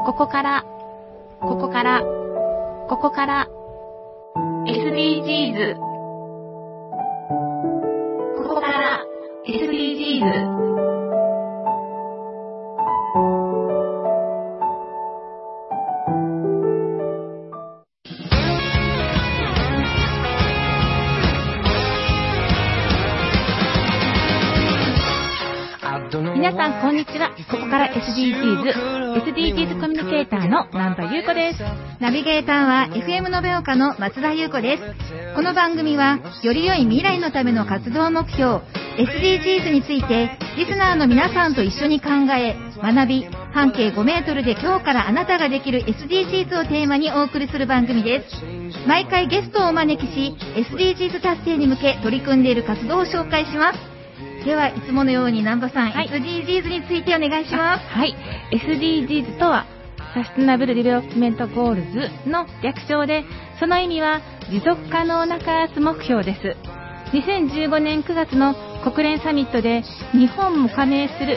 ここから SDGs ここから SDGs。皆さんこんにちは。ここから SDGs コミュニケーターの南波優子です。 ナビゲーターは FM 延岡の松田優子です。この番組はより良い未来のための活動目標 SDGs についてリスナーの皆さんと一緒に考え学び、半径5メートルで今日からあなたができる SDGs をテーマにお送りする番組です。毎回ゲストをお招きし SDGs 達成に向け取り組んでいる活動を紹介します。ではいつものように南波さん、はい、SDGs についてお願いします。 はい、SDGs とはサステナブルディベロップメントゴールズの略称で、その意味は持続可能な開発目標です。2015年9月の国連サミットで日本も加盟する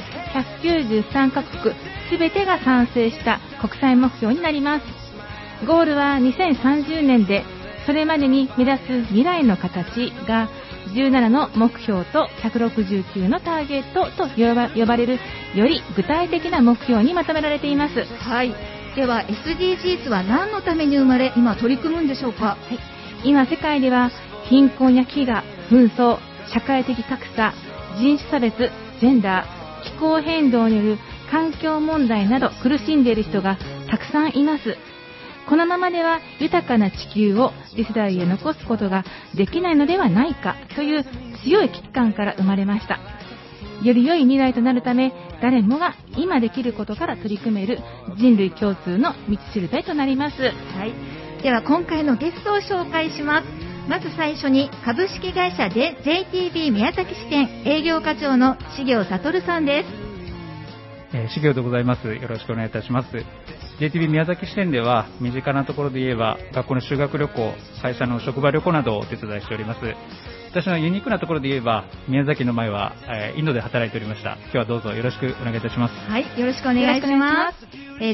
193カ国すべてが賛成した国際目標になります。ゴールは2030年で、それまでに目指す未来の形が17の目標と169のターゲットと呼ばれるより具体的な目標にまとめられています。 はい。では SDGs は何のために生まれ、今取り組むんでしょうか？はい。 今世界では貧困や飢餓、紛争、社会的格差、人種差別、ジェンダー、気候変動による環境問題など苦しんでいる人がたくさんいます。このままでは豊かな地球を次世代へ残すことができないのではないかという強い危機感から生まれました。より良い未来となるため、誰もが今できることから取り組める人類共通の道しるべとなります。 はい。では今回のゲストを紹介します。まず最初に株式会社で JTB 宮崎支店営業課長の重尾悟さんです。 重尾でございます。よろしくお願いいたします。JTB 宮崎支店では身近なところで言えば学校の修学旅行、会社の職場旅行などをお手伝いしております。私のユニークなところで言えば宮崎の前はインドで働いておりました。今日はどうぞよろしくお願いいたします。 はい、よろしくお願いします。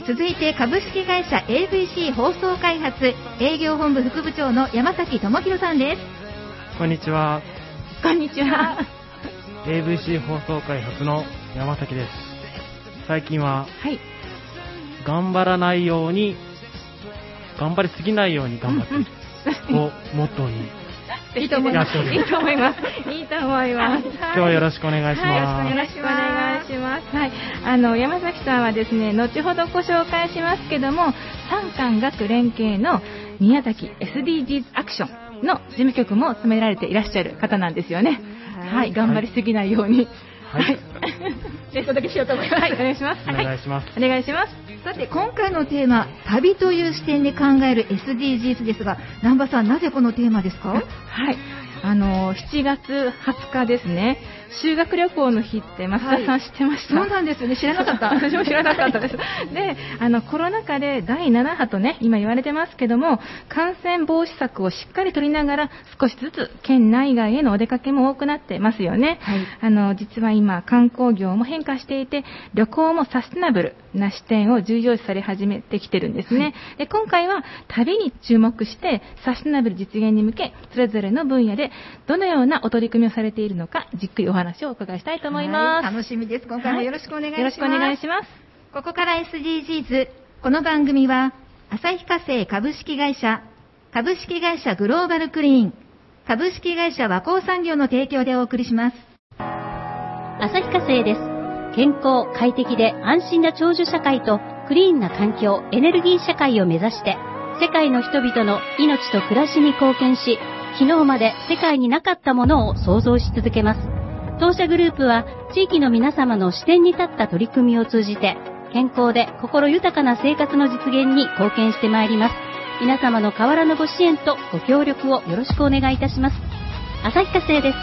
続いて株式会社 AVC 放送開発営業本部副部長の山崎智博さんです。 こんにちは。 こんにちは。 AVC 放送開発の山崎です。最近は、はい、頑張らないように、頑張りすぎないように頑張っているをモットーにいいと思います。いいと思います。いいと思います。 今日はよろしくお願いします。 よろしくお願いします。はい、山崎さんはですね、後ほどご紹介しますけども、産官学連携の宮崎 SDGs アクションの事務局も務められていらっしゃる方なんですよね。はい、頑張りすぎないように。はい。レポートしようと思います。はい、お願いします。 お願いします。 お願いします。 さて今回のテーマ、旅という視点で考える SDGs ですが、南波さんなぜこのテーマですか？はい。 7月20日ですね、修学旅行の日って増田さん知ってました？ そうなんですよね、知らなかった。 私も知らなかったです。で、コロナ禍で第7波とね、今言われてますけども、感染防止策をしっかり取りながら、少しずつ県内外へのお出かけも多くなってますよね。はい、実は今、観光業も変化していて、旅行もサステナブルな視点を重要視され始めてきてるんですね。で、今回は旅に注目して、サステナブル実現に向け、それぞれの分野でどのようなお取り組みをされているのか、じっくりお話をお伺いしたいと思います。 はい、楽しみです。今回もよろしくお願いします。 よろしくお願いします。 ここから SDGs。この番組は、旭化成株式会社、株式会社グローバルクリーン、株式会社和光産業の提供でお送りします。 旭化成です。健康、快適で安心な長寿社会とクリーンな環境、エネルギー社会を目指して、世界の人々の命と暮らしに貢献し、昨日まで世界になかったものを創造し続けます。当社グループは地域の皆様の視点に立った取り組みを通じて、健康で心豊かな生活の実現に貢献してまいります。皆様の変わらぬご支援とご協力をよろしくお願いいたします。旭化成です。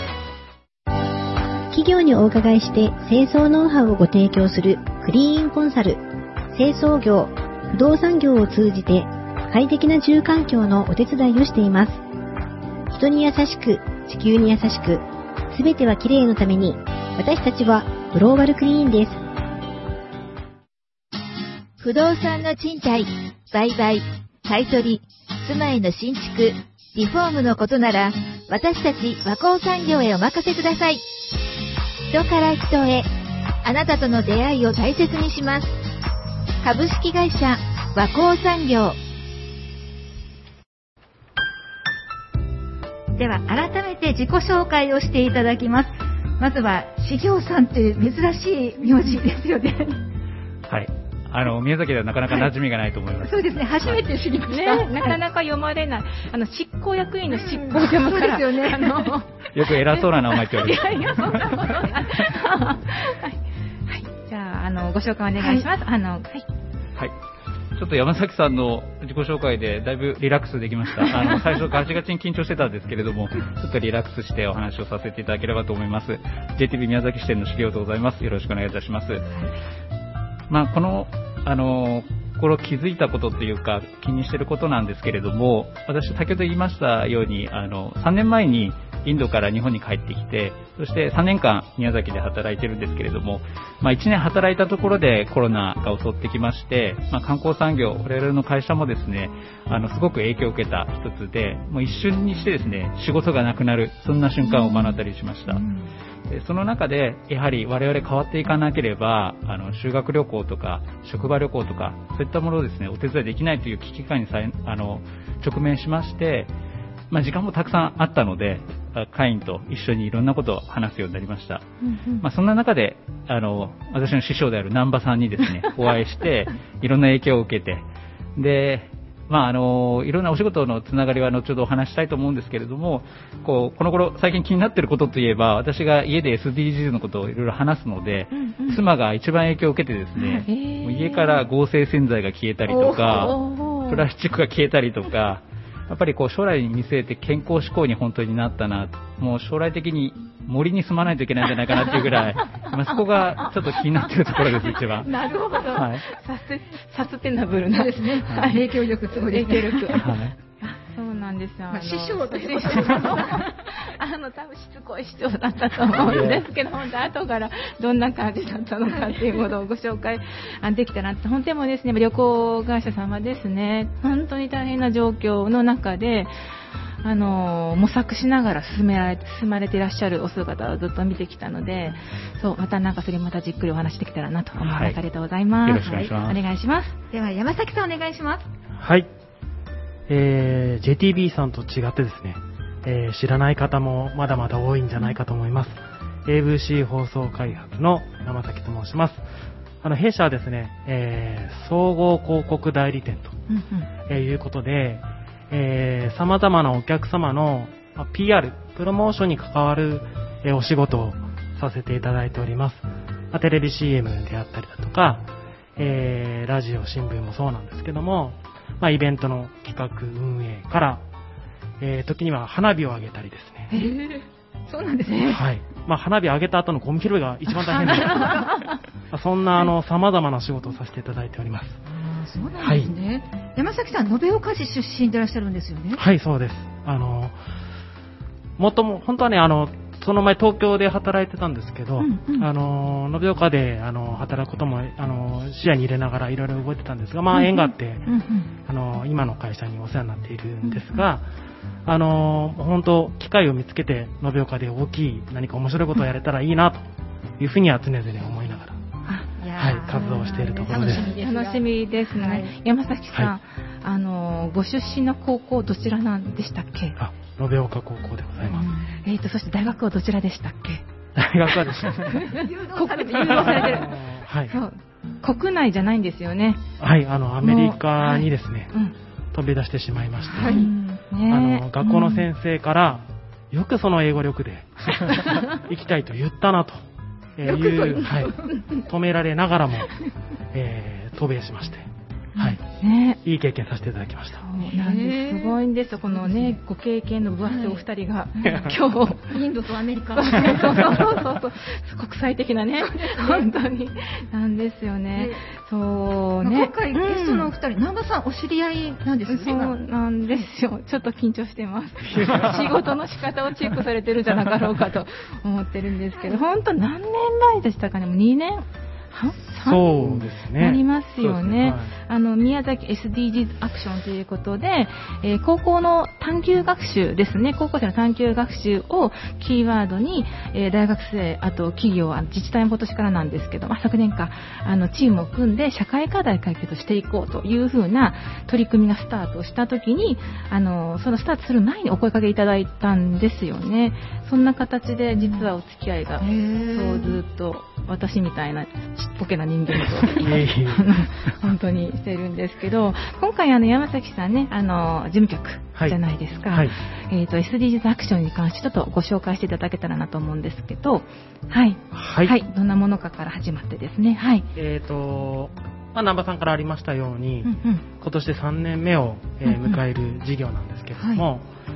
企業にお伺いして清掃ノウハウをご提供するクリーンコンサル、清掃業、不動産業を通じて快適な住環境のお手伝いをしています。人に優しく、地球に優しく、すべてはきれいのために、私たちはグローバルクリーンです。 不動産の賃貸、売買、買取、住まいの新築、リフォームのことなら、私たち和光産業へお任せください。人から人へ、あなたとの出会いを大切にします。株式会社和光産業。では改めて自己紹介をしていただきます。まずはしぎょうさんって珍しい名字ですよね。 はい。宮崎ではなかなか馴染みがないと思います。 そうですね。初めて知りました。 ね、なかなか読まれない。執行役員の執行でもから。 そうですよね。 よく偉そうな名前って言われて。 いや、そんなことない。はい。じゃあ、ご紹介お願いします。はい。はい。 ちょっと山崎さんの自己紹介でだいぶリラックスできました。最初ガチガチに緊張してたんですけれども、ちょっとリラックスしてお話をさせていただければと思います。JTB 宮崎支店の重尾でございます。よろしくお願いいたします。この気づいたことというか気にしていることなんですけれども、私先ほど言いましたように3年前にインドから日本に帰ってきて、そして3年間宮崎で働いてるんですけれども、1年働いたところでコロナが襲ってきまして、観光産業、我々の会社もですね、すごく影響を受けた一つで、もう一瞬にしてですね、仕事がなくなる、そんな瞬間を目の当たりしました。でその中でやはり我々変わっていかなければ修学旅行とか職場旅行とかそういったものをですねお手伝いできないという危機感に直面しまして、時間もたくさんあったので会員と一緒にいろんなことを話すようになりました。そんな中で私の師匠である南波さんにですねお会いしていろんな影響を受けて、でいろんなお仕事のつながりは後ほどお話したいと思うんですけれども、この頃最近気になっていることといえば、私が家で SDGs のことをいろいろ話すので、妻が一番影響を受けてですね、家から合成洗剤が消えたりとか、プラスチックが消えたりとか、やっぱり将来に見据えて健康志向に本当になったな、もう将来的に森に住まないといけないんじゃないかなっていうぐらい、そこがちょっと気になっているところです、一番。 なるほど。はい、サステナブルなですね。影響力すごいです。影響力。はい。そうなんですよ。 師匠として多分しつこい師匠だったと思うんですけど、本当後からどんな感じだったのかっていうことをご紹介できたらって、本当にもですね、旅行会社様ですね、本当に大変な状況の中で、模索しながら進まれていらっしゃるお姿をずっと見てきたので、またそれまたじっくりお話できたらなと思います。ありがとうございます。 よろしくお願いします。 お願いします。 では山崎さんお願いします。 はい。JTB さんと違ってですね、知らない方もまだまだ多いんじゃないかと思います。ABC 放送開発の山崎と申します。弊社はですね、総合広告代理店ということで、様々なお客様の PR、プロモーションに関わるお仕事をさせていただいております。テレビ CM であったりだとか、ラジオ、新聞もそうなんですけども、イベントの企画運営から、時には花火を上げたりですね。 そうなんですね。 はい。花火上げた後のゴミ拾いが一番大変です。そんな様々な仕事をさせていただいております。 そうなんですね。はい、山崎さん、延岡市出身でいらっしゃるんですよね。 はい、そうです。本当はね、その前東京で働いてたんですけど、延岡で働くことも視野に入れながらいろいろ動いてたんですが、縁があって、今の会社にお世話になっているんですが、本当機会を見つけて延岡で大きい何か面白いことをやれたらいいなというふうには常々思いながら、はい、活動しているところです。 楽しみですね。はい、山崎さん、ご出身の高校どちらなんでしたっけ？ 延岡高校でございます。 そして大学はどちらでしたっけ？ 大学はですね、 誘導されてる。はい。そう。国内じゃないんですよね。 はい、アメリカにですね、飛び出してしまいまして、はい、学校の先生から、よくその英語力で行きたいと言ったなという、はい、止められながらも、渡米しまして、はい、いい経験させていただきました。 なんですごいんですよ、このね、ご経験の分厚いお二人が、今日インドとアメリカそう国際的なね、本当になんですよね。そうね。 今回ゲストのお二人、南波さんお知り合いなんですよね。 そうなんですよ。ちょっと緊張してます。仕事の仕方をチェックされてるんじゃなかろうかと思ってるんですけど、本当何年前でしたかね、もう2年そうですね。 なりますよね。 はい、 宮崎 SDGs アクションということで、高校の探究学習ですね。高校生の探究学習をキーワードに、大学生、あと企業、自治体も今年からなんですけど、昨年か、チームを組んで社会課題解決していこうというふうな取り組みがスタートしたときに、そのスタートする前にお声かけいただいたんですよね。そんな形で実はお付き合いが、そうずっと私みたいなちっぽけな人間と本当にしてるんですけど、今回山崎さんね、事務局じゃないですか。はい、SDGs アクションに関してちょっとご紹介していただけたらなと思うんですけど、はい。はい。はい、どんなものかから始まってですね。はい。 南波さんからありましたように、今年で3年目を、迎える事業なんですけれども、はい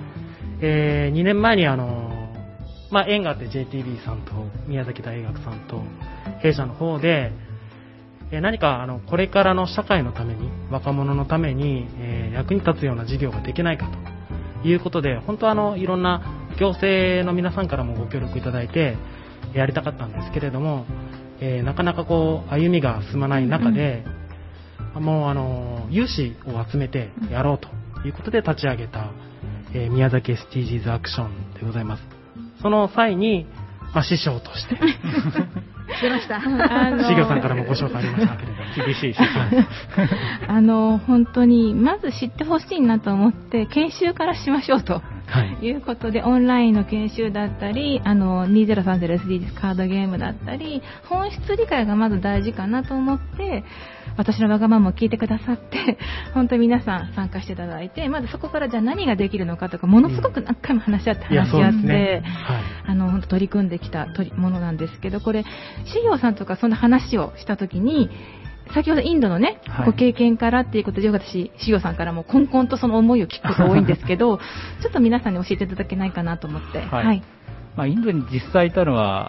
、2年前に縁があって JTB さんと宮崎大学さんと弊社の方で、何かこれからの社会のために、若者のために、役に立つような事業ができないかということで、本当いろんな行政の皆さんからもご協力いただいてやりたかったんですけれども、なかなか歩みが進まない中で、もう有志を集めてやろうということで立ち上げた、宮崎 SDGs アクションでございます。その際に、師匠として出ました。 しげさんからもご紹介ありましたけれども、厳しい師匠。 本当にまず知ってほしいなと思って研修からしましょうと。いうことで、オンラインの研修だったり、2030SDGs カードゲームだったり、本質理解がまず大事かなと思って、私のわがままを聞いてくださって、本当に皆さん参加していただいて、まずそこからじゃあ何ができるのかとか、ものすごく何回も話し合って、本当取り組んできたものなんですけど、これ、しげおさんとかそんな話をしたときに、先ほどインドのね、ご経験からっていうことで、私、しげおさんからもコンコンとその思いを聞くことが多いんですけど、ちょっと皆さんに教えていただけないかなと思って。 インドに実際いたのは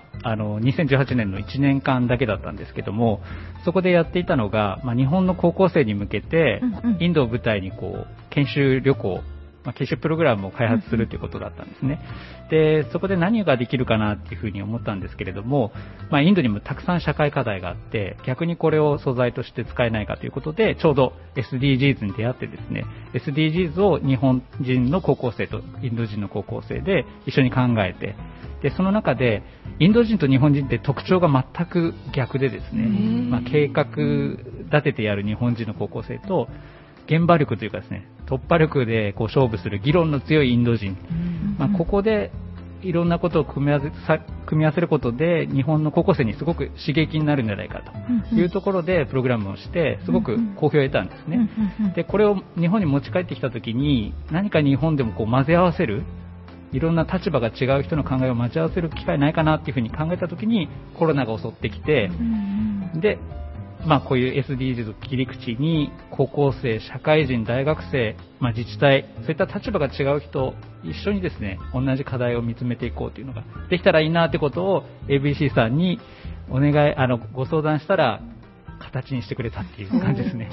2018年の1年間だけだったんですけども、そこでやっていたのが、日本の高校生に向けて、インドを舞台に研修旅行、研修プログラムを開発するということだったんですね。で、そこで何ができるかなっていうふうに思ったんですけれども、インドにもたくさん社会課題があって、逆にこれを素材として使えないかということで、ちょうど SDGs に出会ってですね、SDGs を日本人の高校生とインド人の高校生で一緒に考えて、で、その中で、インド人と日本人って特徴が全く逆でですね、計画立ててやる日本人の高校生と、現場力というかですね、突破力で勝負する議論の強いインド人、ここでいろんなことを組み合わせることで日本の高校生にすごく刺激になるんじゃないかというところでプログラムをしてすごく好評を得たんですね。で、これを日本に持ち帰ってきたときに何か日本でも混ぜ合わせる、いろんな立場が違う人の考えを交ぜ合わせる機会ないかなっていうふうに考えたときにコロナが襲ってきて、でこういう SDGs を切り口に高校生、社会人、大学生、自治体、そういった立場が違う人一緒にですね、同じ課題を見つめていこうというのができたらいいなってことを ABC さんにお願いご相談したら形にしてくれたっていう感じですね。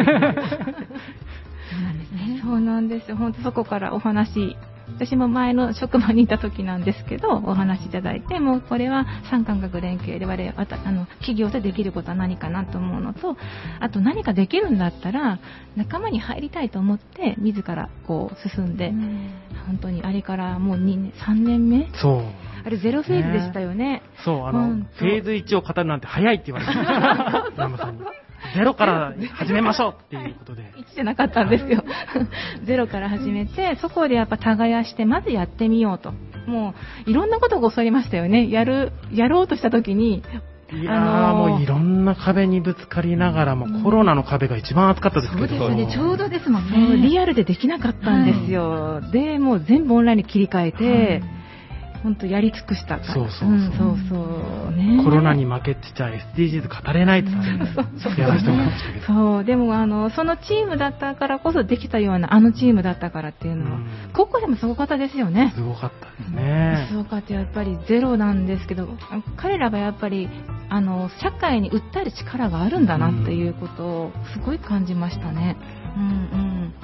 そうなんですよ。本当そこからお話、私も前の職場にいた時なんですけど、お話しいただいて、もうこれは産官学連携で企業でできることは何かなと思うのと、あと何かできるんだったら仲間に入りたいと思って自ら進んで、本当にあれからもう3年目、 そうあれゼロフェーズでしたよね。 そう、フェーズ1を語るなんて早いって言われて南波さんに。ゼロから始めましょうっていうことで。 1じゃなかったんですよ。ゼロから始めて、そこでやっぱ耕して、まずやってみようと。もう、いろんなことが教わりましたよね。やろうとした時に、 もういろんな壁にぶつかりながらも、コロナの壁が一番厚かったですけど。 そうですね、ちょうどですもんね。 リアルでできなかったんですよ。で、もう全部オンラインに切り替えて、本当やり尽くしたから。そうね。 コロナに負けてちゃ SDGs 語れないってやらせてもらいましたけど。 そう、でもそのチームだったからこそできたようなチームだったからっていうのは、高校でもすごかったですよね。 すごかったですね。 すごかった。やっぱりゼロなんですけど、彼らがやっぱり社会に訴える力があるんだなっていうことをすごい感じましたね。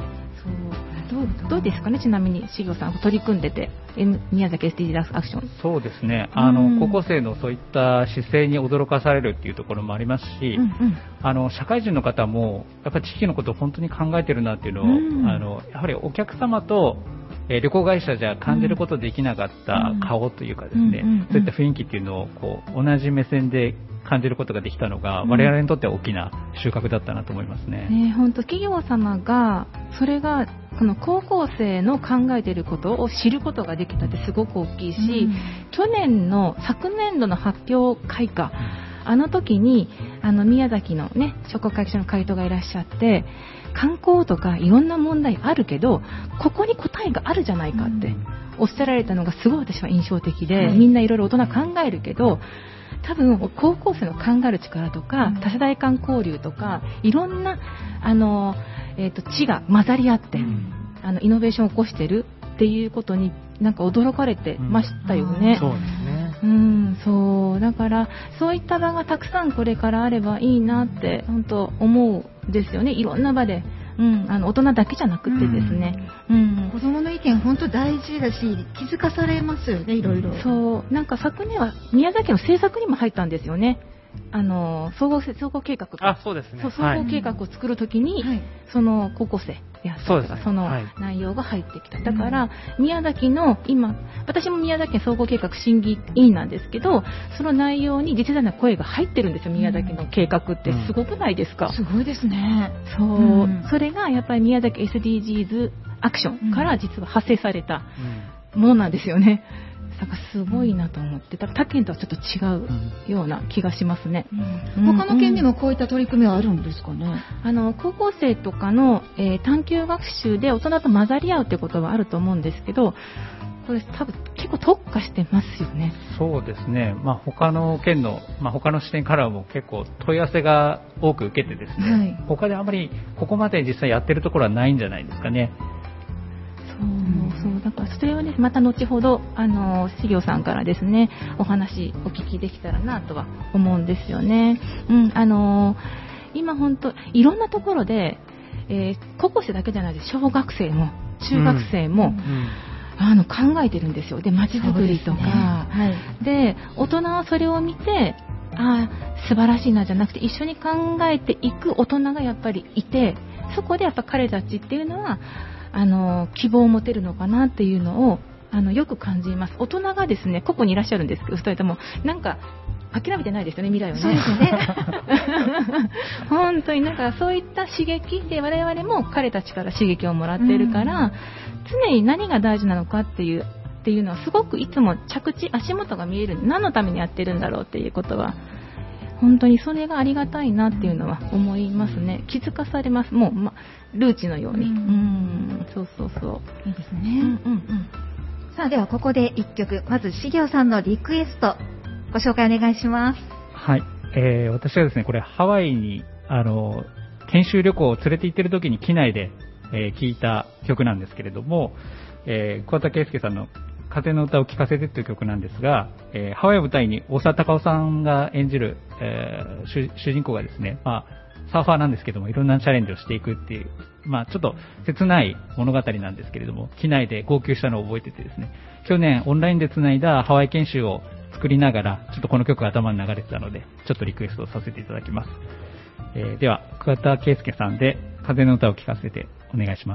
どうですかね、ちなみに茂雄さん取り組んでて、宮崎 SDGs アクション。 そうですね、高校生のそういった姿勢に驚かされるっていうところもありますし、社会人の方もやっぱり地域のことを本当に考えてるなっていうのを、やはりお客様と旅行会社じゃ感じることできなかった顔というかですね、そういった雰囲気っていうのをこう同じ目線で感じることができたのが、我々にとっては大きな収穫だったなと思いますね。 本当、企業様がそれがこの高校生の考えていることを知ることができたってすごく大きいし、昨年度の発表会か、あの時に宮崎のね商工会議所の会頭がいらっしゃって、観光とかいろんな問題あるけどここに答えがあるじゃないかっておっしゃられたのがすごい私は印象的で、みんないろいろ大人考えるけど、多分高校生の考える力とか、多世代間交流とかいろんな知が混ざり合って、イノベーションを起こしてるっていうことになんか驚かれてましたよね。 そうですね。 そうだからそういった場がたくさんこれからあればいいなって本当思うんですよね。いろんな場で、大人だけじゃなくてですね、 子どもの意見本当大事だし気づかされますよね、いろいろ。 そうなんか昨年は宮崎の政策にも入ったんですよね。総合計画と、 そうですね。 総合計画を作るときに、その高校生やったりとか、その内容が入ってきた。だから宮崎の今、私も宮崎総合計画審議委員なんですけど、その内容に次世代の声が入ってるんですよ。宮崎の計画ってすごくないですか？ すごいですね。 それがやっぱり宮崎 SDGs アクションから実は発生されたものなんですよね。なんかすごいなと思って、他県とはちょっと違うような気がしますね。 他の県でもこういった取り組みはあるんですかね。 高校生とかの、探究学習で大人と混ざり合うってことはあると思うんですけど、これ多分結構特化してますよね。 そうですね。他の県の、他の視点からも結構問い合わせが多く受けてですね、他であまりここまで実際やってるところはないんじゃないですかね。 そうだからそれはね、また後ほど茂雄さんからですねお話お聞きできたらなとは思うんですよね。今本当いろんなところで、高校生だけじゃないです。小学生も中学生も、考えてるんですよ。で街づくりとかで、大人はそれを見て素晴らしいなじゃなくて、一緒に考えていく大人がやっぱりいて、そこでやっぱ彼たちっていうのは希望を持てるのかなっていうのをよく感じます。大人がですねここにいらっしゃるんですけど、2人ともなんか諦めてないですよね、未来をね。そうですね。本当になんかそういった刺激で我々も彼たちから刺激をもらっているから、常に何が大事なのかっていうのはすごくいつも足元が見える。何のためにやってるんだろうっていうことは本当にそれがありがたいなっていうのは思いますね。気づかされます。もう、ルーチのように。そういいですね。 さあではここで1曲、まず茂雄さんのリクエストご紹介お願いします。 はい、私はですねこれハワイに研修旅行を連れて行ってる時に機内で、聴いた曲なんですけれども、桑田佳祐さんの風の歌を聴かせてという曲なんですが、ハワイを舞台に大沢たかおさんが演じる、主人公がですね、サーファーなんですけどもいろんなチャレンジをしていくっていう、ちょっと切ない物語なんですけれども、機内で号泣したのを覚えててですね、去年オンラインでつないだハワイ研修を作りながらちょっとこの曲が頭に流れてたのでちょっとリクエストをさせていただきます。では桑田佳祐さんで風の歌を聴かせてお願いします。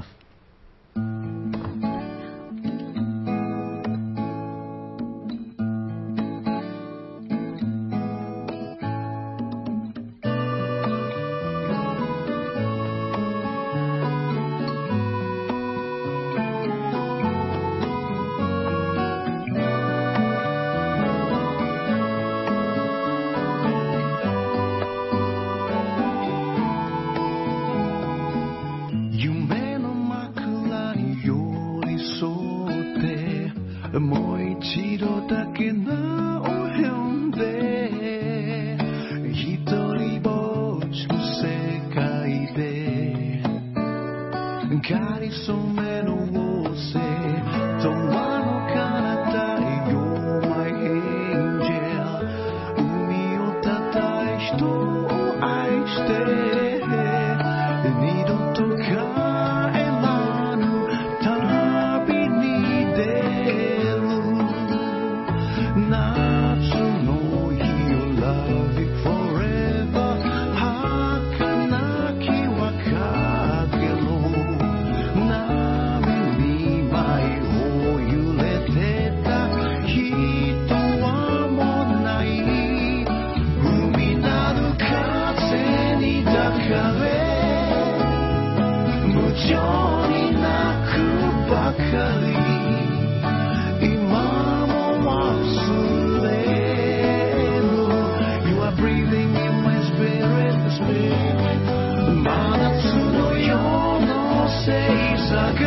もう一度だけ名を呼んで一人ぼっちの世界でかりそめの王星童話の彼方 You're my angel 海をたたえ人を愛して二度と帰らない無情に泣くばかり今も忘れぬ You are breathing in my spirit, spirit 真夏の夜の星座が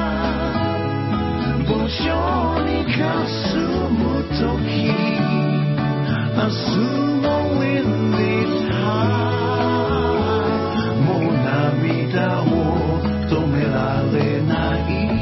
無情に霞む時明日の wind is high もう涙を止められない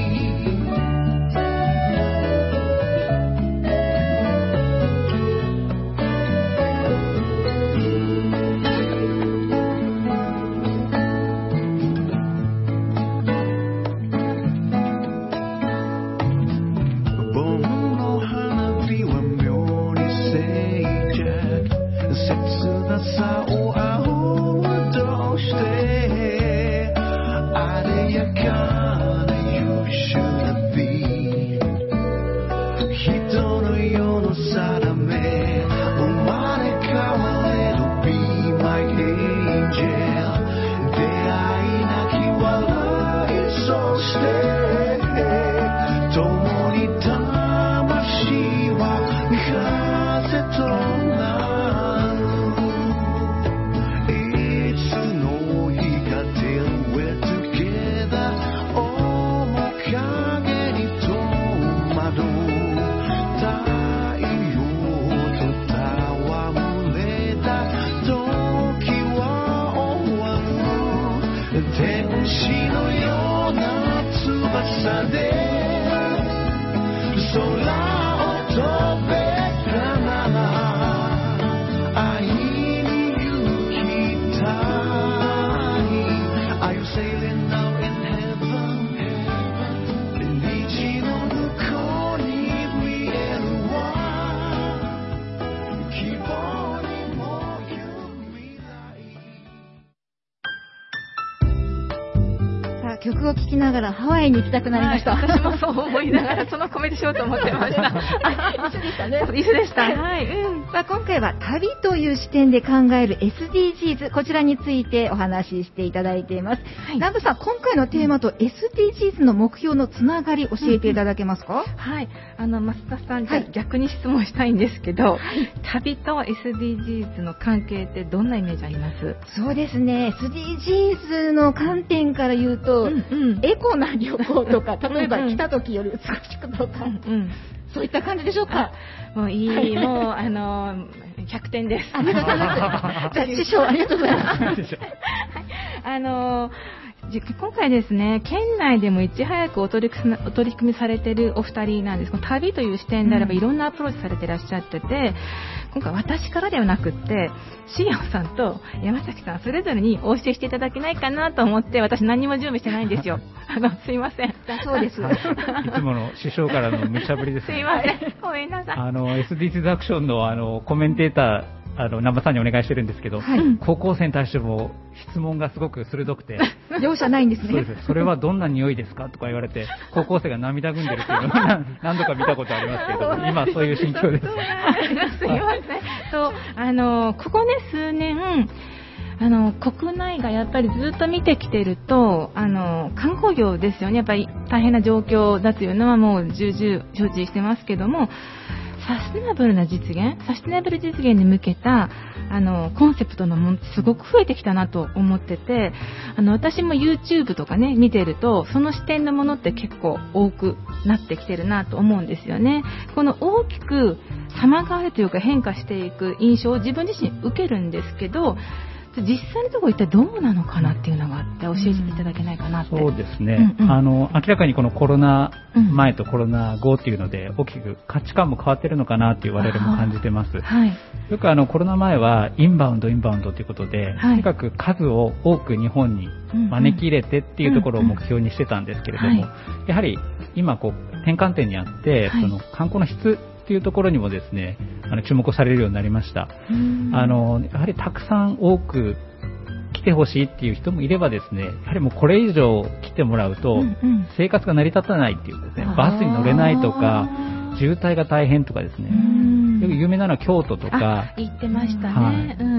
曲を聴きながらハワイに行きたくなりました。 はい、私もそう思いながらそのコメントしようと思ってました。 一緒でしたね。 一緒でした。 はい。今回は旅という視点で考える SDGs、こちらについてお話ししていただいています。はい、南部さん、今回のテーマと SDGs の目標のつながり教えていただけますか？ はい。増田さん、じゃあ逆に質問したいんですけど、旅と SDGs の関係ってどんなイメージあります？ そうですね。SDGs の観点から言うと、エコな旅行とか、例えば来た時より美しくとか、そういった感じでしょうか？ もういい、もう100点です。 ありがとうございます。じゃあ師匠ありがとうございます。 今回ですね、県内でもいち早くお取り組みされているお二人なんです。旅という視点であればいろんなアプローチされていらっしゃってて、今回私からではなくって、シゲオさんと山崎さんそれぞれにお教えしていただけないかなと思って、私何も準備してないんですよ。すいません。 そうです。いつもの師匠からの無茶ぶりですね。 すいません。ごめんなさい。 SDGs アクションのコメンテーター、南波さんにお願いしてるんですけど、高校生に対しても質問がすごく鋭くて、 容赦ないんですね。 そうです。それはどんな匂いですかとか言われて、高校生が涙ぐんでるっていうのを何度か見たことありますけど、今そういう心境です。 すいません。ここね、数年、国内がやっぱりずっと見てきてると、観光業ですよね。やっぱり大変な状況だというのはもう重々承知してますけども、サステナブル実現に向けたコンセプトのものすごく増えてきたなと思ってて、私も YouTube とかね見てると、その視点のものって結構多くなってきてるなと思うんですよね。この大きく様変わりというか変化していく印象を自分自身受けるんですけど、実際のところ一体どうなのかなっていうのがあって教えていただけないかなって。 そうですね、明らかにこのコロナ前とコロナ後っていうので大きく価値観も変わってるのかなって我々も感じてます。よくコロナ前はインバウンドということで、とにかく数を多く日本に招き入れてっていうところを目標にしてたんですけれども、やはり今転換点にあって、その観光の質っていうところにもですね、注目されるようになりました。やはりたくさん多く来てほしいっていう人もいればですね、やはりもうこれ以上来てもらうと生活が成り立たないっていうですね、バスに乗れないとか渋滞が大変とかですね、よく有名なのは京都とか言ってましたね。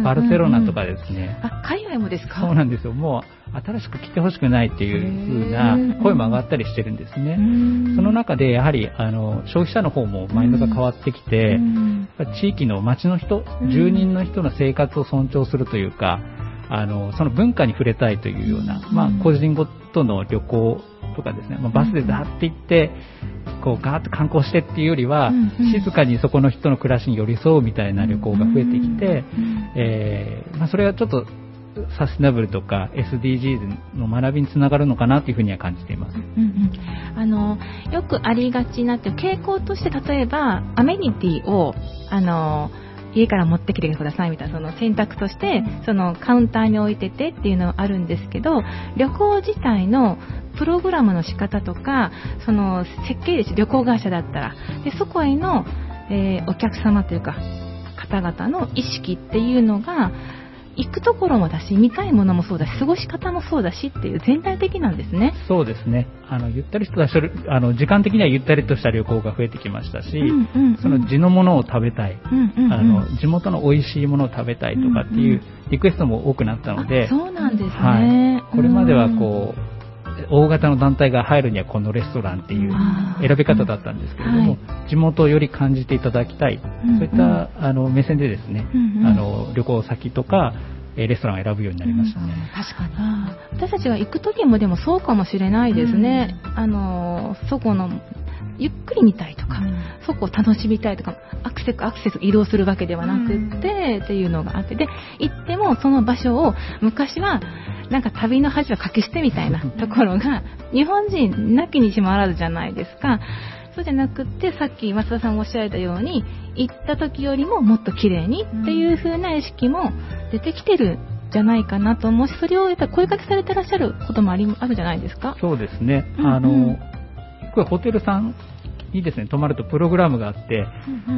バルセロナとかですね。 海外もですか？ そうなんですよ。もう新しく来てほしくないっていう風な声も上がったりしてるんですね。その中でやはり消費者の方もマインドが変わってきて、地域の町の人、住人の人の生活を尊重するというか、その文化に触れたいというような、個人ごとの旅行とかですね、バスでザーって行って、こうガーッと観光してっていうよりは、静かにそこの人の暮らしに寄り添うみたいな旅行が増えてきて、それはちょっとサステナブルとか SDGs の学びにつながるのかなというふうには感じています。 よくありがちなっていう傾向として、例えばアメニティを家から持ってきてくださいみたいな、その選択としてそのカウンターに置いててっていうのはあるんですけど、旅行自体のプログラムの仕方とか、その設計です、旅行会社だったらで、そこへの、お客様というか方々の意識っていうのが行くところもだし、見たいものもそうだし、過ごし方もそうだしっていう全体的なんですね。 そうですね。ゆったりとした時間的にはゆったりとした旅行が増えてきましたし、その地のものを食べたい、地元の美味しいものを食べたいとかっていうリクエストも多くなったので、 そうなんですね。 これまではこう大型の団体が入るにはこのレストランっていう選び方だったんですけれども、地元をより感じていただきたい、そういった目線でですね、旅行先とかレストランを選ぶようになりましたね。 確かに。私たちが行く時もでもそうかもしれないですね。そこのゆっくり見たいとか、そこを楽しみたいとか、アクセス移動するわけではなくってっていうのがあって、で行ってもその場所を昔はなんか旅の恥はかき捨てみたいなところが日本人なきにしもあらずじゃないですか。そうじゃなくって、さっき松田さんがおっしゃられたように、行った時よりももっと綺麗にっていう風な意識も出てきてるんじゃないかなと思うし、それをやっぱり声かけされてらっしゃることもあるじゃないですか。 そうですね。これホテルさんにですね、泊まるとプログラムがあって、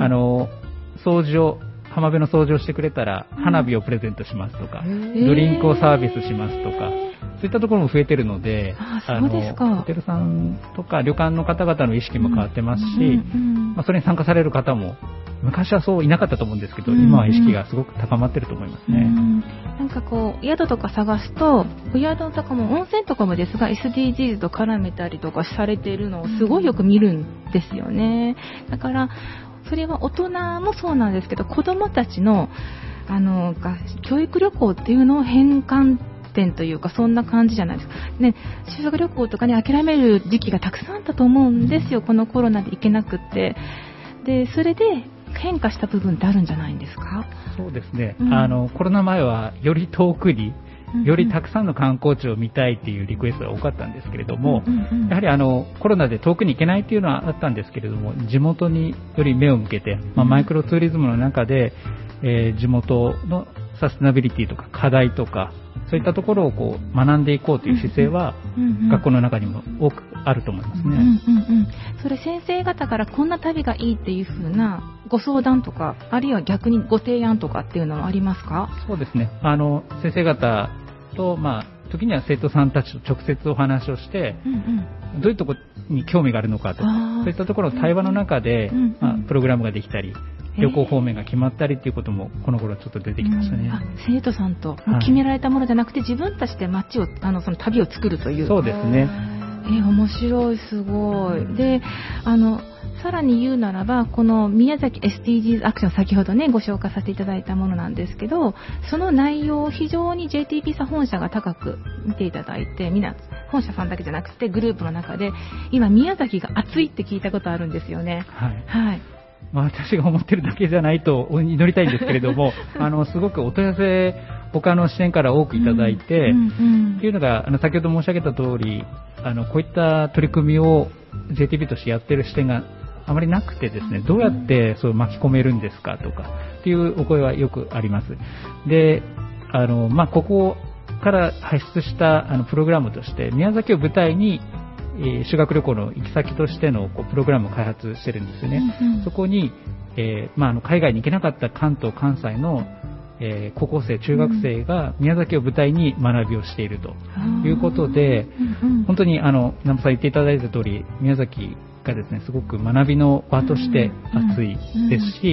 浜辺の掃除をしてくれたら花火をプレゼントしますとか、ドリンクをサービスしますとか、そういったところも増えてるので、 そうですか。 ホテルさんとか旅館の方々の意識も変わってますし、それに参加される方も昔はそういなかったと思うんですけど、今は意識がすごく高まってると思いますね。 なんかこう宿とか探すと、お宿とかも温泉とかもですが SDGs と絡めたりとかされているのをすごいよく見るんですよね。だからそれは大人もそうなんですけど、子どもたちの教育旅行っていうのを変換点というか、そんな感じじゃないですかね。修学旅行とかに諦める時期がたくさんあったと思うんですよ。このコロナで行けなくって、でそれで変化した部分ってあるんじゃないんですか？ そうですね。コロナ前はより遠くによりたくさんの観光地を見たいっていうリクエストが多かったんですけれども、やはりコロナで遠くに行けないっていうのはあったんですけれども、地元により目を向けて、マイクロツーリズムの中で、地元のサステナビリティとか課題とか、そういったところをこう学んでいこうという姿勢は、学校の中にも多くあると思いますね。 それ先生方からこんな旅がいいっていう風なご相談とか、あるいは逆にご提案とかっていうのはありますか？ そうですね。先生方と、時には生徒さんたちと直接お話をして、どういうところに興味があるのかとか、そういったところの対話の中で、プログラムができたり、旅行方面が決まったりっていうこともこの頃ちょっと出てきましたね。 生徒さんと決められたものじゃなくて、自分たちで街をその旅を作るという。 そうですね。 面白い、すごい。で、さらに言うならば、この宮崎 SDGs アクション、先ほどねご紹介させていただいたものなんですけど、その内容を非常に JTB さん本社が高く見ていただいて、みんな本社さんだけじゃなくてグループの中で今宮崎が熱いって聞いたことあるんですよね。はい。 私が思ってるだけじゃないと祈りたいんですけれども、すごくお問い合わせ他の視点から多くいただいて、っていうのが先ほど申し上げた通り、こういった取り組みを JTB としてやってる視点があまりなくてですね、どうやってそう巻き込めるんですかとかっていうお声はよくあります。で、ここから発出したプログラムとして宮崎を舞台に修学旅行の行き先としてのプログラムを開発してるんですよね。そこに、海外に行けなかった関東関西の、高校生中学生が宮崎を舞台に学びをしているということで、本当に南部さん言っていただいた通り、宮崎がですねすごく学びの場として熱いですし、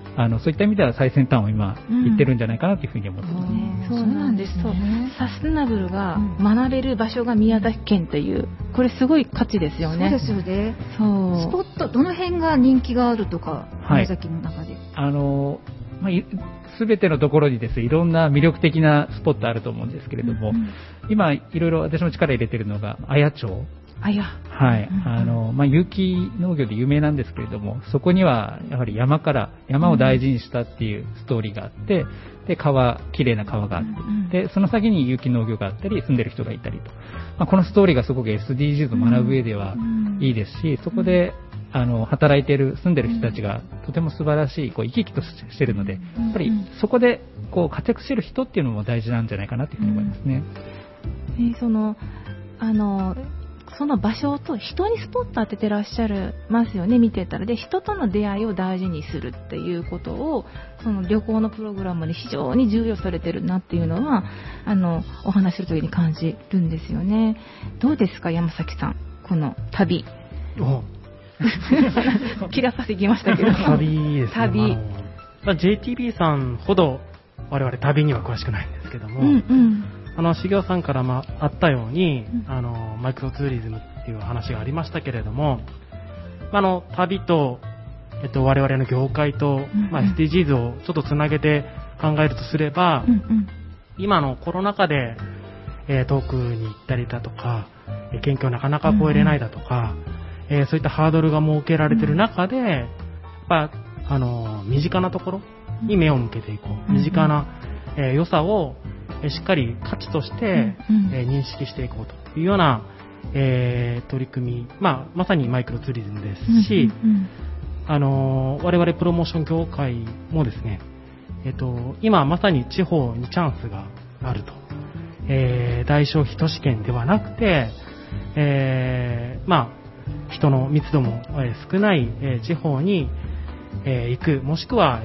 そういった意味では最先端を今行ってるんじゃないかなというふうに思ってます。 そうなんです。そう、サステナブルが学べる場所が宮崎県という、これすごい価値ですよね。 そうですよね。 そう。 スポット、どの辺が人気があるとか、宮崎の中で。 すべてのところにですね、いろんな魅力的なスポットあると思うんですけれども、今いろいろ私も力入れてるのが綾町。はい。有機農業で有名なんですけれども、そこにはやはり山を大事にしたっていうストーリーがあって、で、綺麗な川があって、で、その先に有機農業があったり、住んでる人がいたりと。このストーリーがすごく SDGs を学ぶ上ではいいですし、そこで、働いている、住んでる人たちがとても素晴らしい、生き生きとしているので、やっぱりそこで、活躍している人っていうのも大事なんじゃないかなというふうに思いますね。 その場所と人にスポット当ててらっしゃるますよね、見てたら。で、人との出会いを大事にするっていうことを、その旅行のプログラムに非常に重要されてるなっていうのは、お話しするときに感じるんですよね。どうですか、山崎さん、この旅。キラパス行きましたけど。 旅ですね。JTB さんほど我々旅には詳しくないんですけども、修行さんからあったように、マイクロツーリズムっていう話がありましたけれども、旅と、我々の業界と、SDGs をちょっとつなげて考えるとすれば、今のコロナ禍で、遠くに行ったりだとか、県境なかなか越えれないだとか、そういったハードルが設けられている中で、身近なところに目を向けていこう。身近な、良さをしっかり価値として、認識していこうというような、取り組み、まさにマイクロツーリズムですし、我々プロモーション業界もですね、今まさに地方にチャンスがあると。大消費都市圏ではなくて、人の密度も少ない地方に行く、もしくは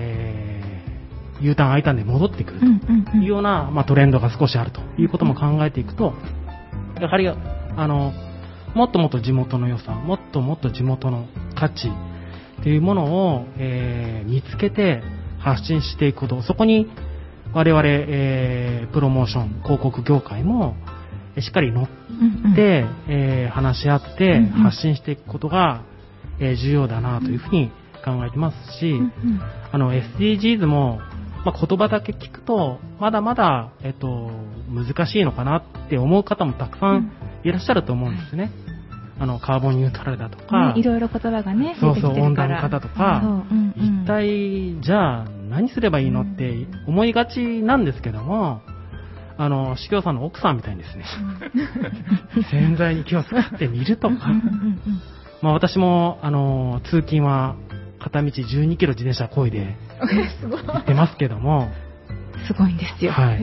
U ターン I ターンで戻ってくるというようなトレンドが少しあるということも考えていくと、やはりもっともっと地元の良さ、もっともっと地元の価値というものを見つけて発信していくこと、そこに我々プロモーション広告業界もしっかり乗って、話し合って発信していくことが、重要だなというふうに考えてますし、SDGs も、言葉だけ聞くとまだまだ、難しいのかなって思う方もたくさんいらっしゃると思うんですね。カーボンニュートラルだとか、 いろいろ言葉がね、 そう温暖化だとか、一体じゃあ何すればいいのって思いがちなんですけども、修行さんの奥さんみたいにですね、洗剤に気を使ってみるとか、私も通勤は片道12キロ自転車漕いで行ってますけども、 すごいんですよ。 はい。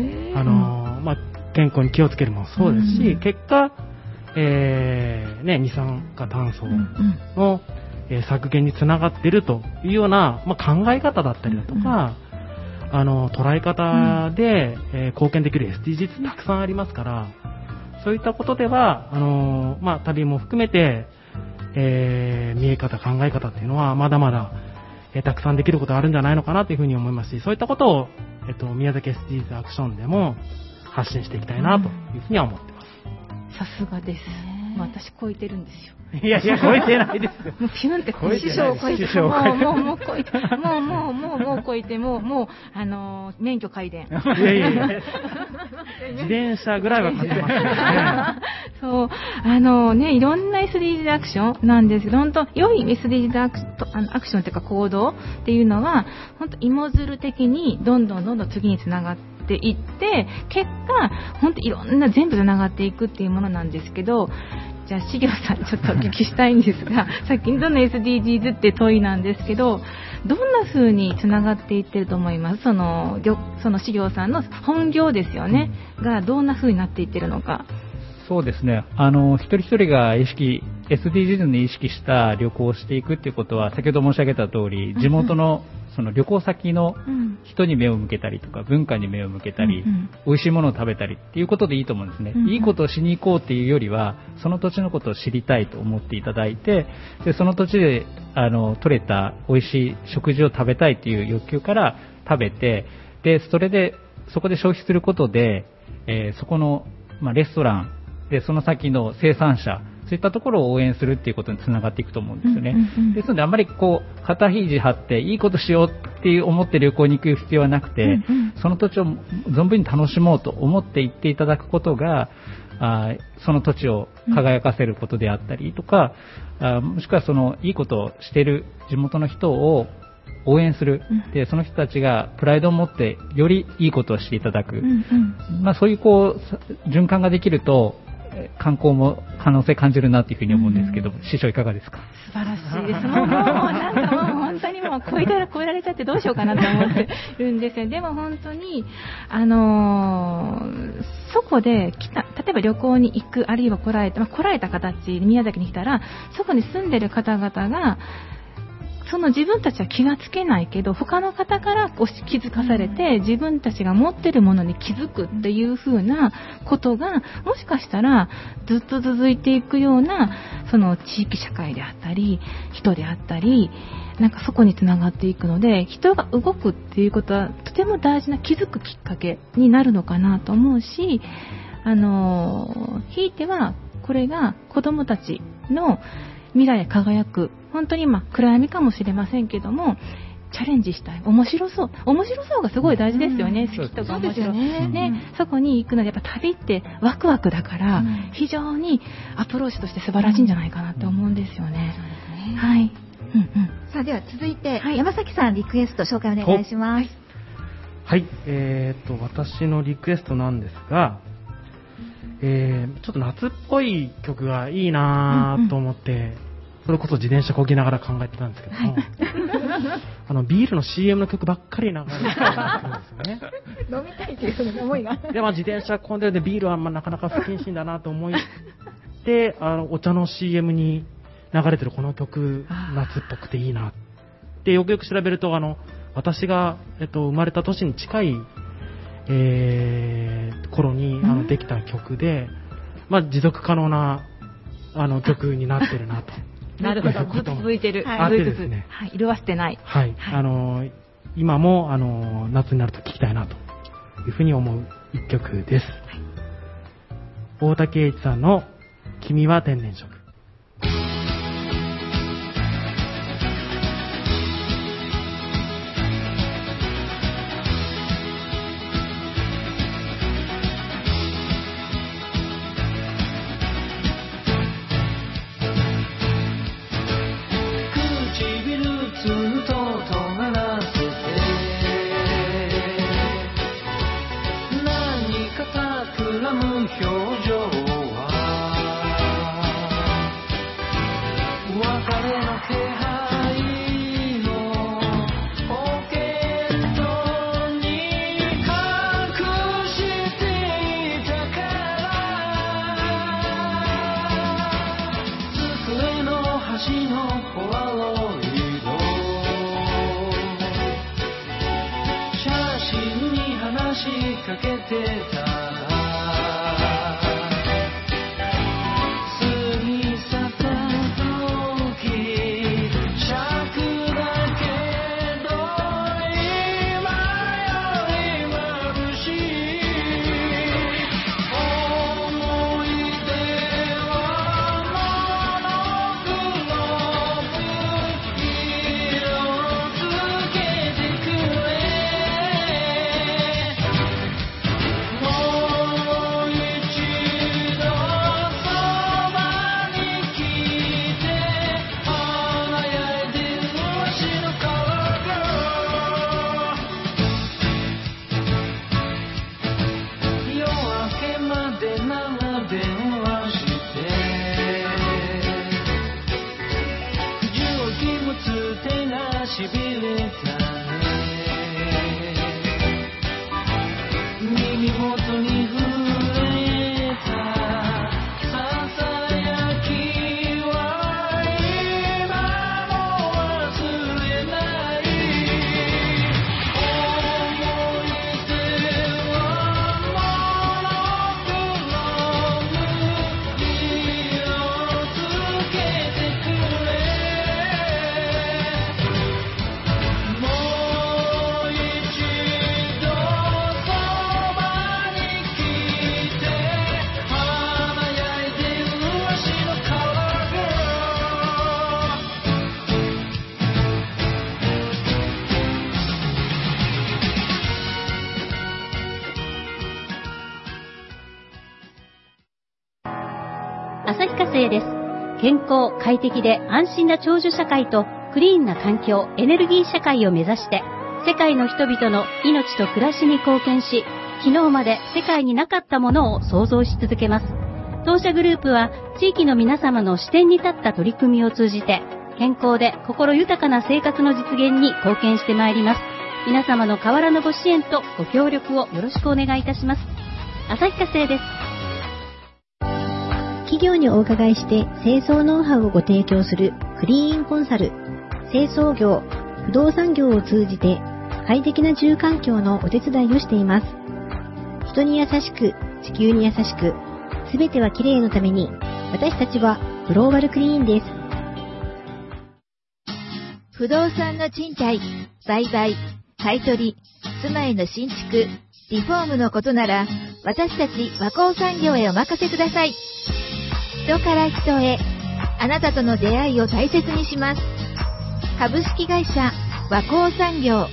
健康に気をつけるもそうですし、結果、二酸化炭素の、削減につながっているというような、考え方だったりだとか、捉え方で、貢献できる SDGs たくさんありますから、そういったことでは、旅も含めて、見え方、考え方っていうのはまだまだ、たくさんできることあるんじゃないのかなというふうに思いますし、そういったことを、宮崎 SDGs アクションでも発信していきたいなというふうには思ってます。 さすがです。私超えてるんですよ。 いや、超えてないですよ。 もうピュンって師匠を超えて、もう超えて、もう超えて、もう、免許改伝。 いや。自転車ぐらいは買ってますよね。 そう、いろんな SDGs アクションなんですけど、本当良い SDGs アクションというか行動っていうのは、本当芋づる的にどんどん次につながっていって、結果、本当いろんな全部つながっていくっていうものなんですけど、じゃあ、しげおさんちょっとお聞きしたいんですが、さっきの SDGs って問いなんですけど、どんな風につながっていってると思います？そのしげおさんの本業ですよね、がどんな風になっていってるのか。 そうですね。一人一人がSDGs に意識した旅行をしていくっていうことは、先ほど申し上げた通り、地元のその旅行先の人に目を向けたりとか、文化に目を向けたり、美味しいものを食べたりっていうことでいいと思うんですね。いいことをしに行こうっていうよりは、その土地のことを知りたいと思っていただいて、でその土地で取れた美味しい食事を食べたいっていう欲求から食べて、でそこで消費することで、そこの、レストランでその先の生産者、そういったところを応援するっていうことにつながっていくと思うんですよね。ですので、あんまり肩肘張っていいことしようって思って旅行に行く必要はなくて、その土地を存分に楽しもうと思って行っていただくことが、その土地を輝かせることであったりとか、もしくはそのいいことをしている地元の人を応援する、でその人たちがプライドを持ってよりいいことをしていただく、そういう循環ができると観光も可能性感じるなというふうに思うんですけど、師匠いかがですか？ 素晴らしいです。もうなんかもう本当にもう超えられちゃってどうしようかなと思ってるんですよ。でも本当にそこで来た、例えば旅行に行く、あるいは来られた形で宮崎に来たら、そこに住んでる方々がその自分たちは気がつけないけど他の方から気づかされて、自分たちが持ってるものに気づくっていう風なことがもしかしたらずっと続いていくような、その地域社会であったり人であったり、なんかそこにつながっていくので、人が動くっていうことはとても大事な気づくきっかけになるのかなと思うし、ひいてはこれが子どもたちの未来へ輝く、本当に暗闇かもしれませんけども、チャレンジしたい、面白そうがすごい大事ですよね。好きとか面白い、ね、そこに行くのでやっぱ旅ってワクワクだから、非常にアプローチとして素晴らしいんじゃないかなと思うんですよね。はい。 さあでは続いて、山崎さんリクエスト紹介お願いします。 はい、私のリクエストなんですが、ちょっと夏っぽい曲がいいなと思って、それこそ自転車こぎながら考えてたんですけども、ビールの CM の曲ばっかり流れてるんですよね。 飲みたいという思いが。 で、自転車混んでるんでビールはなかなか不謹慎だなと思いで、お茶の CM に流れてるこの曲、夏っぽくていいなってよくよく調べると、私が、生まれた年に近い頃にできた曲で、持続可能な曲になってるなと。 なるほど、続いてる。 あってですね。 色あせてない。 はい。今も夏になると聴きたいなというふうに思う一曲です。大竹栄一さんの君は天然色。 旭化成です。健康、快適で安心な長寿社会とクリーンな環境、エネルギー社会を目指して世界の人々の命と暮らしに貢献し、昨日まで世界になかったものを創造し続けます。当社グループは地域の皆様の視点に立った取り組みを通じて健康で心豊かな生活の実現に貢献してまいります。皆様の変わらぬご支援とご協力をよろしくお願いいたします。旭化成です。 企業にお伺いして清掃ノウハウをご提供するクリーンコンサル、清掃業、不動産業を通じて快適な住環境のお手伝いをしています。人に優しく、地球に優しく、すべてはきれいのために、私たちはグローバルクリーンです。 不動産の賃貸、売買、買取、住まいの新築、リフォームのことなら、私たち和光産業へお任せください。人から人へ、あなたとの出会いを大切にします。株式会社和光産業。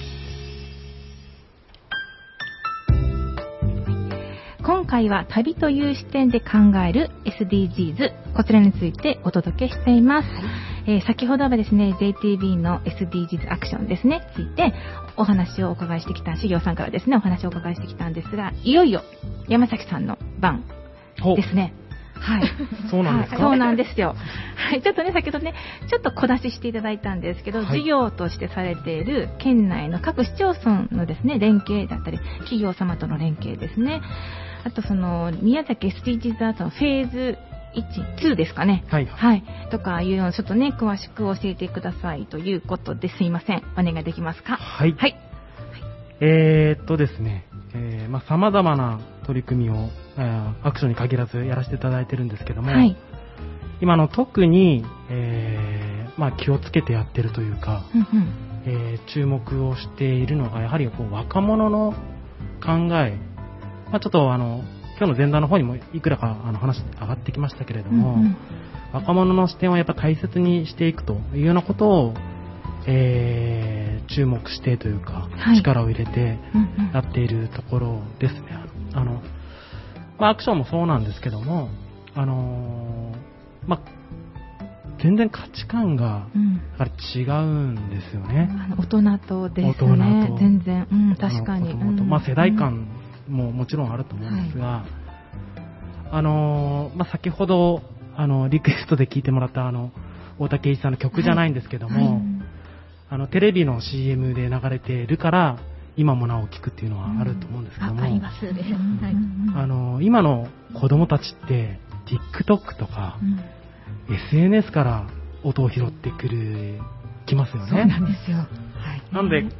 今回は旅という視点で考える SDGs、こちらについてお届けしています。先ほどはですね、JTB の SDGs アクションですね、ついてお話をお伺いしてきた、修行さんからですね、お話をお伺いしてきたんですが、いよいよ山崎さんの番ですね。はい。 そうなんですか？ そうなんですよ。はい。ちょっとね、先ほどね、ちょっと小出ししていただいたんですけど、事業としてされている県内の各市町村のですね、連携だったり、企業様との連携ですね。あと、宮崎 SDGs アートのフェーズ1、2ですかね。 はい。 はい。とかいうのをちょっとね、詳しく教えてくださいということですいません。お願いできますか？ はい。 はい。 ですね、様々な取り組みを、アクションに限らずやらせていただいてるんですけども、はい、今特に、気をつけてやってるというか、注目をしているのがやはりこう若者の考え、ちょっと今日の前段の方にもいくらか話上がってきましたけれども、若者の視点をやっぱ大切にしていくというようなことを、注目してというか、力を入れてやっているところですね。アクションもそうなんですけども、全然価値観がやっぱり違うんですよね。 大人とですね。大人と全然、確かに。 世代間ももちろんあると思うんですが、先ほどリクエストで聞いてもらった大竹一さんの曲じゃないんですけども、テレビの CM で流れているから今もなお聞くっていうのはあると思うんですけども、 ありますね。 今の子供たちって TikTok とか、SNS から音を拾ってきますよね。 そうなんですよ。はい、 なんで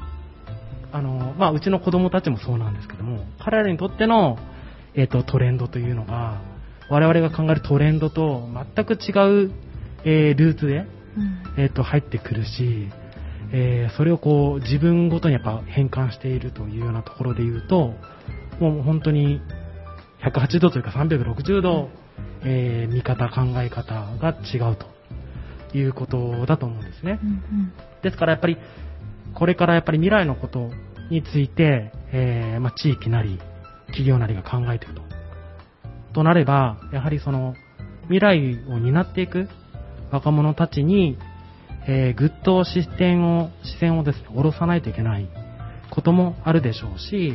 うちの子供たちもそうなんですけども、彼らにとっての、トレンドというのが我々が考えるトレンドと全く違う、ルーツで、入ってくるし、それをこう自分ごとにやっぱ変換しているというようなところで言うと、もう本当に180度というか360度、見方考え方が違うということだと思うんですね。ですからやっぱりこれからやっぱり未来のことについて、地域なり企業なりが考えていくとなれば、やはりその未来を担っていく若者たちに、ぐっと視線をですね、下ろさないといけないこともあるでしょうし、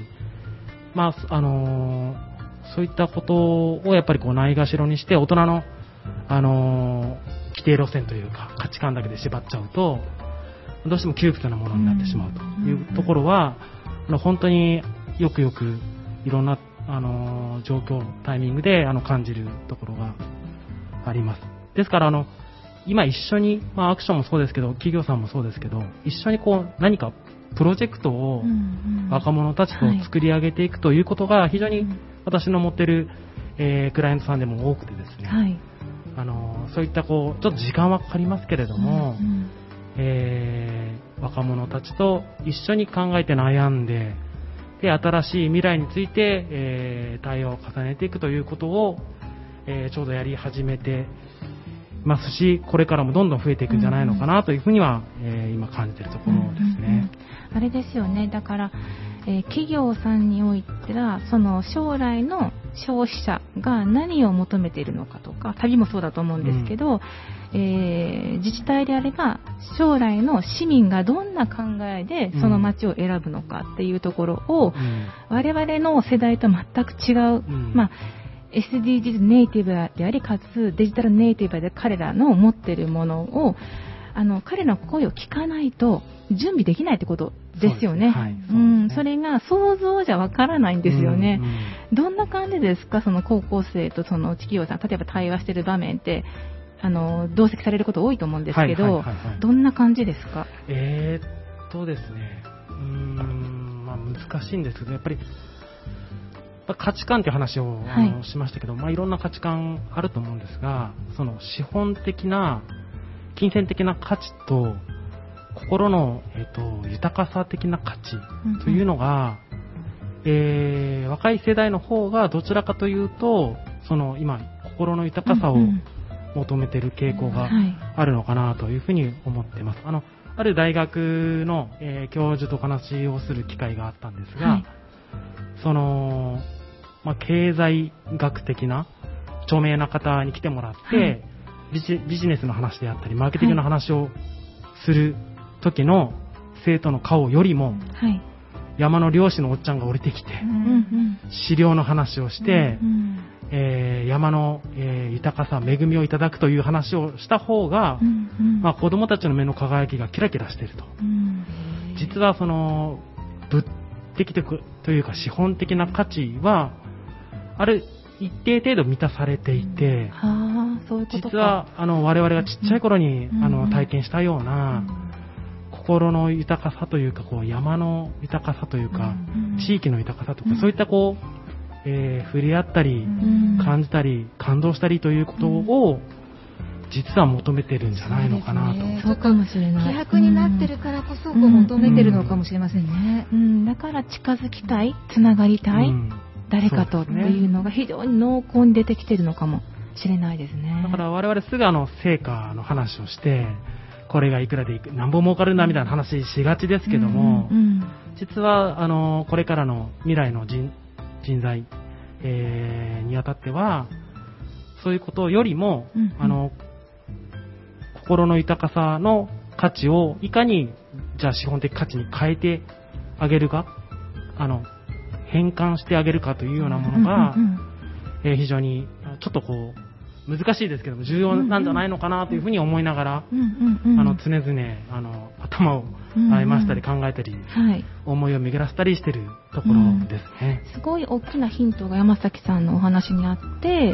そういったことをやっぱりこうないがしろにして大人の、規定路線というか価値観だけで縛っちゃうと、どうしても窮屈なものになってしまうというところは、本当によくいろんな、状況、タイミングで感じるところがあります。ですから今一緒に、アクションもそうですけど、企業さんもそうですけど、一緒にこう何かプロジェクトを若者たちと作り上げていくということが非常に私の持っている、クライアントさんでも多くてですね、そういったこうちょっと時間はかかりますけれども、若者たちと一緒に考えて悩んで、新しい未来について、対応を重ねていくということを、ちょうどやり始めてますし、これからもどんどん増えていくんじゃないのかなというふうには、今感じているところですね。 あれですよね。だから、企業さんにおいてはその将来の消費者が何を求めているのかとか、旅もそうだと思うんですけど、自治体であれば将来の市民がどんな考えでその街を選ぶのかっていうところを、我々の世代と全く違う、SDGs ネイティブであり、かつデジタルネイティブで彼らの持っているものを彼の声を聞かないと準備できないってことですよね。それが想像じゃわからないんですよね。どんな感じですか、その高校生とその企業さん、例えば対話している場面って同席されること多いと思うんですけど、どんな感じですか？ ですね、難しいんですけど、やっぱり価値観という話を、しましたけど、いろんな価値観あると思うんですが、その資本的な金銭的な価値と心の、豊かさ的な価値というのが、若い世代の方がどちらかというとその今心の豊かさを求めている傾向があるのかなというふうに思っています。ある大学の、教授と話をする機会があったんですが、その、経済学的な著名な方に来てもらって、ビジネスの話であったりマーケティングの話をする時の生徒の顔よりも、山の漁師のおっちゃんが降りてきて、狩猟の話をして、山の、豊かさ恵みをいただくという話をした方が、子どもたちの目の輝きがキラキラしていると、実はその物的というか資本的な価値はある一定程度満たされていて、実は我々がちっちゃい頃に体験したような心の豊かさというか、山の豊かさというか、地域の豊かさとか、そういった触れ合ったり感じたり感動したりということを実は求めてるんじゃないのかなと。 そうかもしれない。希薄になってるからこそ求めてるのかもしれませんね。 だから近づきたい、つながりたい、誰かとっていうのが非常に濃厚に出てきてるのかもしれないですね。 だから我々すぐ成果の話をして、これがいくらで何本儲かるんだみたいな話しがちですけども、実はこれからの未来の人材、にあたってはそういうことよりも、心の豊かさの価値をいかにじゃあ資本的価値に変えてあげるか、変換してあげるかというようなものが、非常にちょっと難しいですけども重要なんじゃないのかなというふうに思いながら、常々頭を悩ましたり考えたり、思いを巡らせたりしているところですね。 すごい大きなヒントが山崎さんのお話にあって、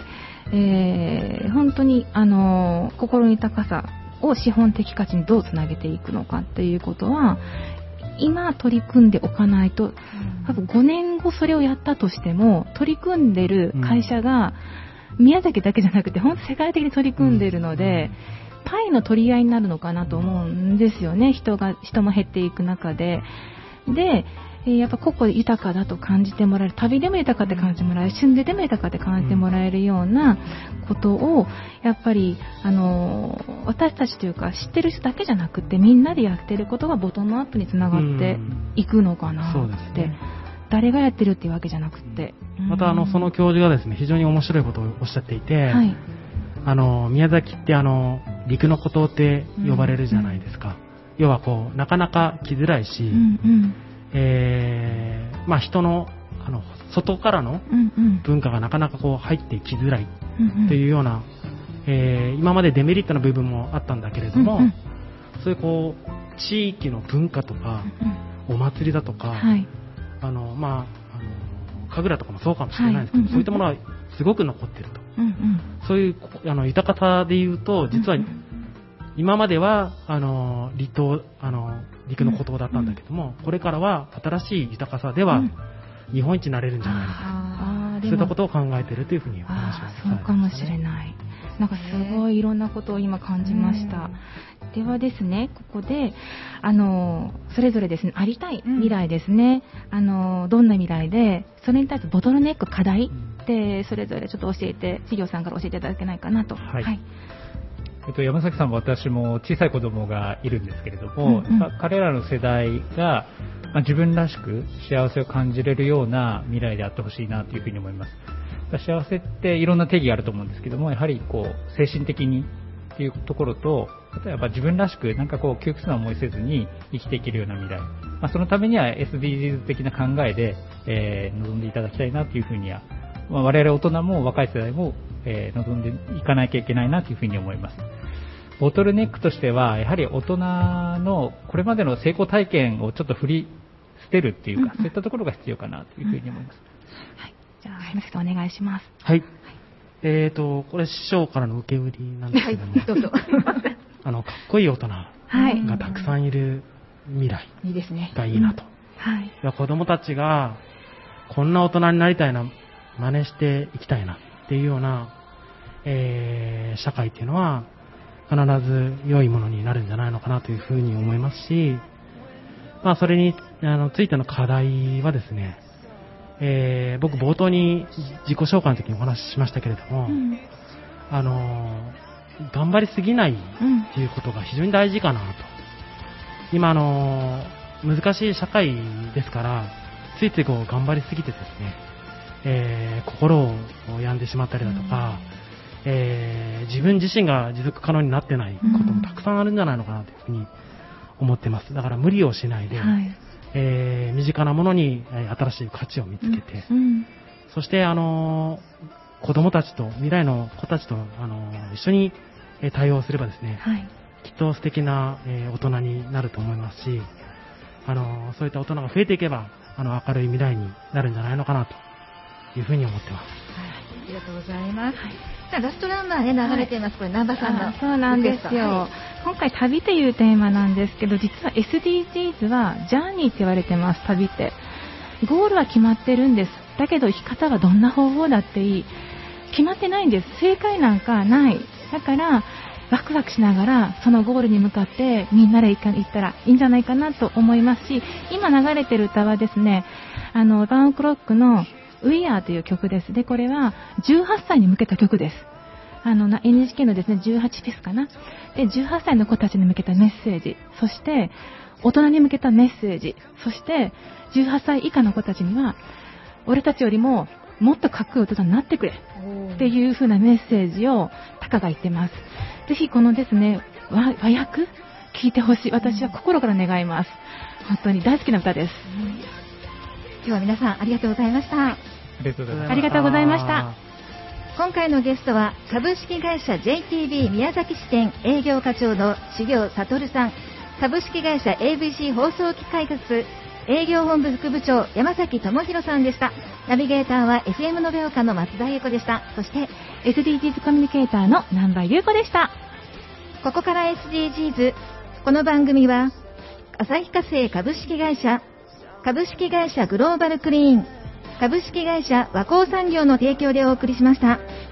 本当に心の豊かさを資本的価値にどうつなげていくのかっていうことは今取り組んでおかないと、多分5年後それをやったとしても取り組んでる会社が宮崎だけじゃなくて本当世界的に取り組んでいるので、パイの取り合いになるのかなと思うんですよね。人も減っていく中で、やっぱ個々豊かだと感じてもらえる、旅でも豊かって感じてもらえる、旬でも豊かって感じてもらえるようなことをやっぱり私たちというか知ってる人だけじゃなくてみんなでやってることがボトムアップにつながっていくのかなって、誰がやってるっていうわけじゃなくて、 またその教授がですね非常に面白いことをおっしゃっていて、宮崎って陸の孤島って呼ばれるじゃないですか。要はなかなか来づらいし、人の外からの文化がなかなか入ってきづらいというような、今までデメリットの部分もあったんだけれども、そういう地域の文化とか、お祭りだとか、神楽とかもそうかもしれないですけど、そういったものはすごく残っていると、そういう豊かさでいうと実は今までは陸の孤島だったんだけども、これからは新しい豊かさでは日本一になれるんじゃないのか、そういったことを考えているというふうにお話をそうかもしれない。なんかすごいいろんなことを今感じました。ではですね、ここでそれぞれですね、ありたい未来ですね、どんな未来でそれに対してボトルネック課題ってそれぞれちょっと教えて、事業さんから教えていただけないかなと。 山崎さんも私も小さい子供がいるんですけれども、彼らの世代が、自分らしく幸せを感じれるような未来であってほしいなというふうに思います。 幸せっていろんな定義があると思うんですけども、やはりこう精神的にっていうところと、例えば自分らしくなんかこう窮屈な思いせずに生きていけるような未来、そのためには SDGs 的な考えで、臨んでいただきたいなというふうには、我々大人も若い世代も、臨んでいかなきゃいけないなというふうに思います。ボトルネックとしては、やはり大人のこれまでの成功体験をちょっと振り捨てるっていうか、そういったところが必要かなというふうに思います。 はい、じゃあ山崎さんお願いします。 はい。これ師匠からの受け売りなんですけども、 どうぞ。 かっこいい大人がたくさんいる未来がいいなと。いや、子供たちがこんな大人になりたいな、真似していきたいなっていうような、社会っていうのは必ず良いものになるんじゃないのかなというふうに思いますし、それについての課題はですね、僕冒頭に自己紹介の時にお話ししましたけれども、頑張りすぎないっていうことが非常に大事かなと。今難しい社会ですから、ついついこう頑張りすぎてですね、心を病んでしまったりだとか、自分自身が持続可能になってないこともたくさんあるんじゃないのかなというふうに思ってます。だから無理をしないで、身近なものに新しい価値を見つけて、そして子供たちと未来の子たちと一緒に対応すればですね、きっと素敵な大人になると思いますし、そういった大人が増えていけば明るい未来になるんじゃないのかなというふうに思ってます。 ありがとうございます。ラストナンバーね、流れています。これ南波さんの。 そうなんですよ。今回旅というテーマなんですけど、実は SDGs はジャーニーって言われてます。旅って。ゴールは決まってるんです。だけど生き方はどんな方法だっていい。決まってないんです。正解なんかない。だからワクワクしながらそのゴールに向かってみんなで行ったらいいんじゃないかなと思いますし、今流れてる歌はですね、バーンクロックのWe Are という曲です。で、これは18歳に向けた曲です。NHK のですね、18フェスかな。で、18歳の子たちに向けたメッセージ、そして大人に向けたメッセージ、そして18歳以下の子たちには俺たちよりももっとかっこいい大人になってくれっていう風なメッセージをタカが言ってます。ぜひこのですね、和訳聞いてほしい。私は心から願います。本当に大好きな歌です。 今日は皆さんありがとうございました。 ありがとうございました。 ありがとうございました。 今回のゲストは株式会社 JTB 宮崎支店営業課長の重行悟さん、株式会社 ABC 放送機開発営業本部副部長山崎智博さんでした。ナビゲーターは FM のべおかの松田優子でした。そして SDGs コミュニケーターの南波優子でした。 ここから SDGs、 この番組は旭化成株式会社、株式会社グローバルクリーン、株式会社和光産業の提供でお送りしました。